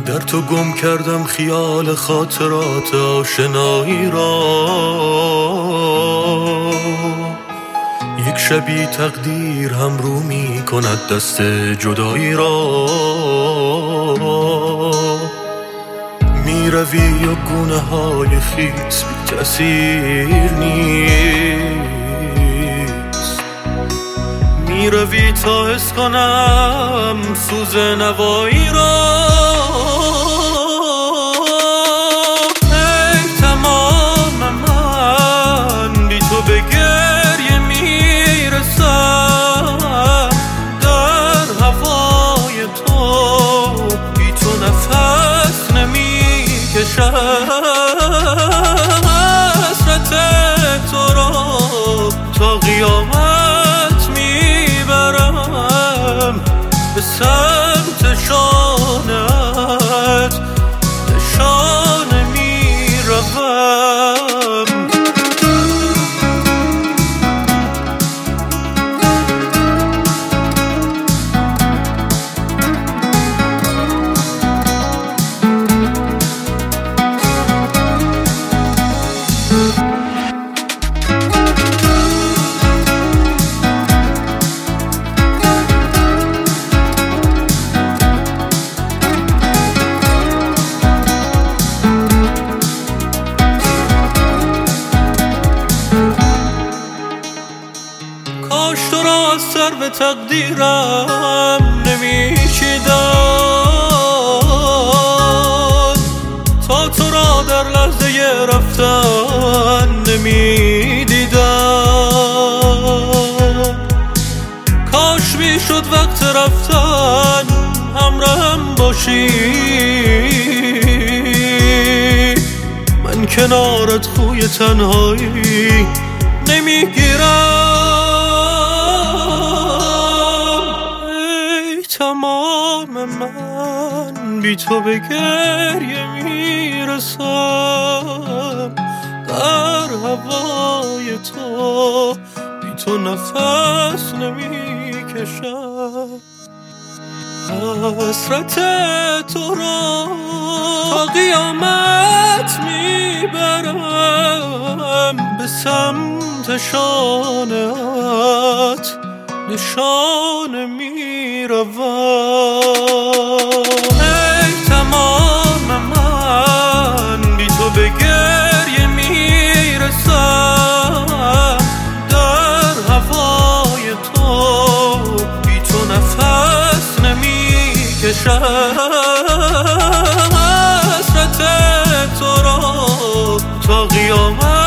در تو گم کردم خیال خاطرات آشنایی را. یک شبی تقدیر هم رو می کند دست جدایی را. می روی و گونه های خیس بی تأثیر نیست. می روی تا حس کنم سوز نوایی را. ای تمام من بی تو به گریه می رسم. در هوای تو بی تو نفس نمی کشم. حسرت تو را تا قیامت می برم. به سمت شانت نشانه می روم. کاش تو را از سر به تقدیرم نمیچیدم، تا تو را در لحظه رفتن نمیدیدم. کاش میشد وقت رفتن همراهم باشی، من کنارت خوی تنهایی نمیگیرم. ای تمام من بی تو به گریه میرسم. در هوای تو بی تو نفس نمیکشم. حسرت تو را تا قیامت میبرم. به سمت شانت نشانه میروم. ای تمام من بی تو به گریه میرسم. در هوای تو بی تو نفس نمیکشم. حسرت تو را تا قیامت